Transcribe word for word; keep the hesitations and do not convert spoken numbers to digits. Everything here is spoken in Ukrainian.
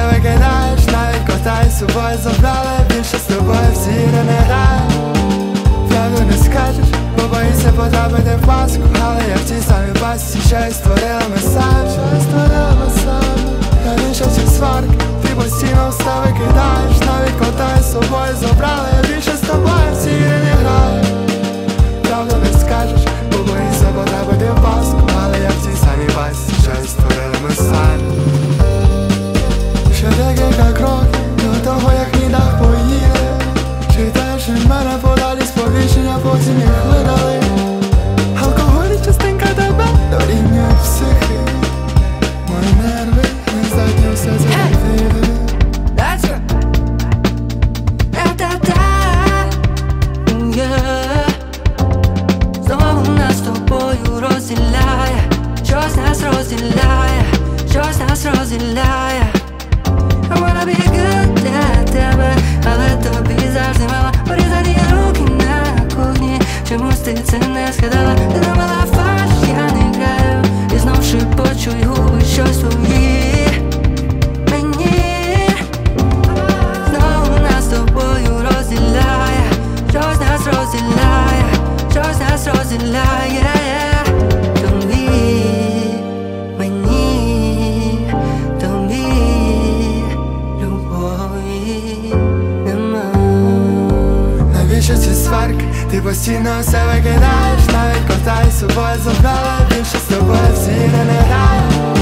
викидаєш, навіть кота із собою забрали. Більше з тобою всі ігри не грають. Правду не скажеш, бо боїшся потрапити в паску. Але я в тій самій пасці, що й створили ми самі. Що й створили ми самі. Навіщо ці сварки? Ти постійно все викидаєш, навіть кота із собою забрали. Я більше з тобою всі ігри не граю. Правду не скажеш, бо боїшся потрапити в паску. Але я в тій самій пасці, що й створили ми самі. Ще декілька кроків до того, як мій дах поїде. Читаєш від мене подалі сповіщення, потім їх видали. Алкоголь і частинка тебе дорівнює психи. Мої нерви не здатні все це відвідати. That's right. Та-та-та. Yeah. Знову нас з тобою розділяє, щось нас розділяє, щось нас розділяє. I wanna be good для тебе, але тобі завжди мало порізані руки на кухні. Чомусь ти це не згадала. Ти думала фарш, я не граю. І знов шепочу й губи щось твої мені. Знову нас з тобою розділяє, щось нас розділяє, щось нас розділяє. Тобі, мені, тобі любові нема. Навіщо ці сварки? Ти постійно все викидаєш, навіть кота із собою забрали. Більше з тобою всі ігри не грають.